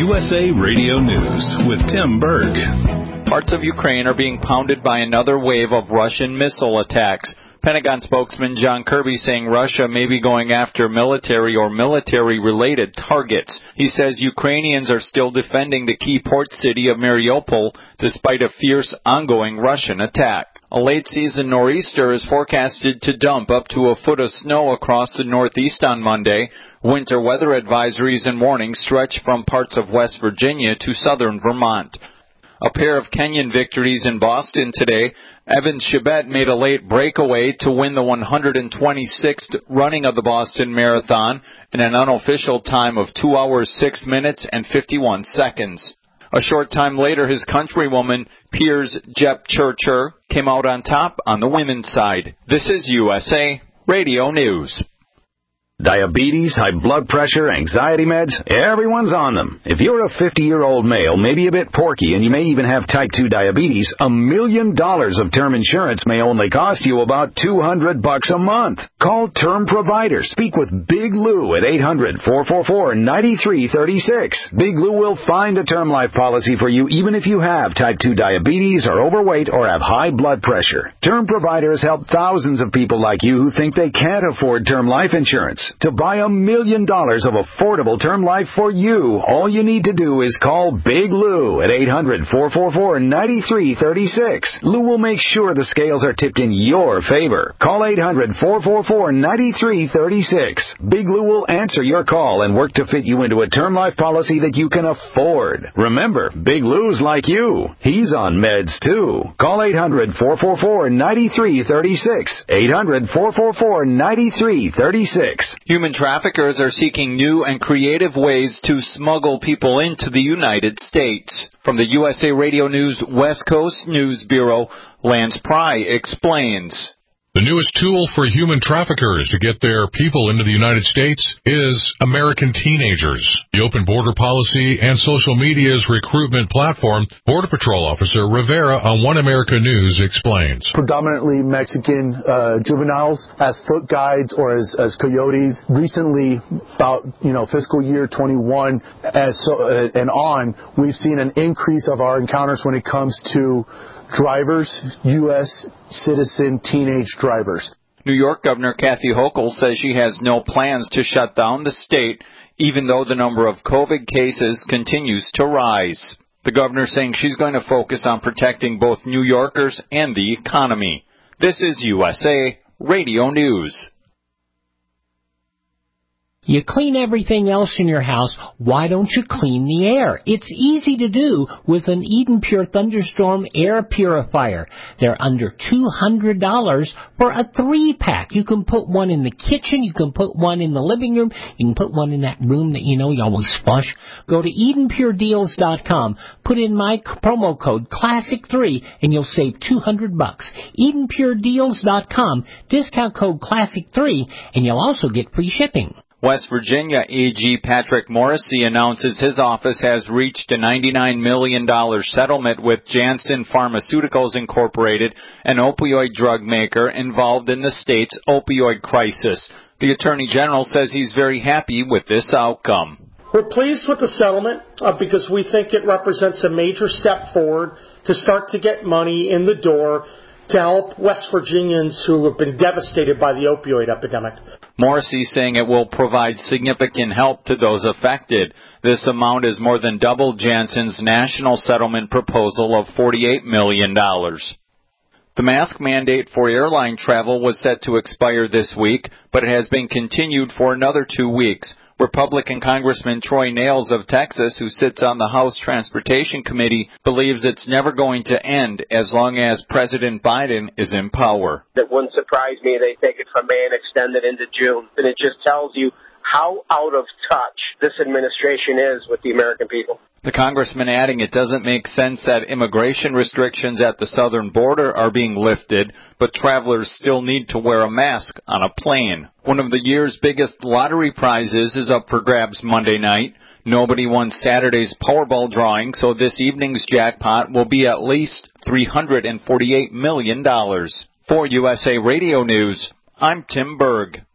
USA Radio News with Tim Berg. Parts of Ukraine are being pounded by another wave of Russian missile attacks. Pentagon spokesman John Kirby saying Russia may be going after military or military-related targets. He says Ukrainians are still defending the key port city of Mariupol despite a fierce ongoing Russian attack. A late-season nor'easter is forecasted to dump up to a foot of snow across the Northeast on Monday. Winter weather advisories and warnings stretch from parts of West Virginia to southern Vermont. A pair of Kenyan victories in Boston today. Evan Chebet made a late breakaway to win the 126th running of the Boston Marathon in an unofficial time of 2 hours, 6 minutes, and 51 seconds. A short time later, his countrywoman, Piers Jepchirchir, came out on top on the women's side. This is USA Radio News. Diabetes, high blood pressure, anxiety meds, everyone's on them. If you're a 50-year-old male, maybe a bit porky, and you may even have type 2 diabetes, $1 million of term insurance may only cost you about $200 a month. Call Term Provider. Speak with Big Lou at 800-444-9336. Big Lou will find a term life policy for you even if you have type 2 diabetes, are overweight, or have high blood pressure. Term Provider has helped thousands of people like you who think they can't afford term life insurance. To buy $1 million of affordable term life for you, all you need to do is call Big Lou at 800-444-9336. Lou will make sure the scales are tipped in your favor. Call 800-444-9336. Big Lou will answer your call and work to fit you into a term life policy that you can afford. Remember, Big Lou's like you. He's on meds, too. Call 800-444-9336. 800-444-9336. Human traffickers are seeking new and creative ways to smuggle people into the United States. From the USA Radio News West Coast News Bureau, Lance Pry explains. The newest tool for human traffickers to get their people into the United States is American teenagers. The Open Border Policy and social media's recruitment platform, Border Patrol Officer Rivera on One America News explains. Predominantly Mexican juveniles as foot guides or as coyotes. Recently, about fiscal year 21 and on, we've seen an increase of our encounters when it comes to drivers, U.S. citizen teenage drivers. New York Governor Kathy Hochul says she has no plans to shut down the state, even though the number of COVID cases continues to rise. The governor saying she's going to focus on protecting both New Yorkers and the economy. This is USA Radio News. You clean everything else in your house, why don't you clean the air? It's easy to do with an Eden Pure Thunderstorm air purifier. They're under $200 for a 3-pack. You can put one in the kitchen, you can put one in the living room, you can put one in that room that you always flush. Go to EdenPureDeals.com, put in my promo code Classic3 and you'll save $200. EdenPureDeals.com, discount code Classic3 and you'll also get free shipping. West Virginia AG Patrick Morrissey announces his office has reached a $99 million settlement with Janssen Pharmaceuticals Incorporated, an opioid drug maker involved in the state's opioid crisis. The Attorney General says he's very happy with this outcome. We're pleased with the settlement because we think it represents a major step forward to start to get money in the door to help West Virginians who have been devastated by the opioid epidemic. Morrissey saying it will provide significant help to those affected. This amount is more than double Janssen's national settlement proposal of $48 million. The mask mandate for airline travel was set to expire this week, but it has been continued for another 2 weeks. Republican Congressman Troy Nehls of Texas, who sits on the House Transportation Committee, believes it's never going to end as long as President Biden is in power. It wouldn't surprise me they take it from May and extend it into June. And it just tells you how out of touch this administration is with the American people. The congressman adding it doesn't make sense that immigration restrictions at the southern border are being lifted, but travelers still need to wear a mask on a plane. One of the year's biggest lottery prizes is up for grabs Monday night. Nobody won Saturday's Powerball drawing, so this evening's jackpot will be at least $348 million. For USA Radio News, I'm Tim Berg.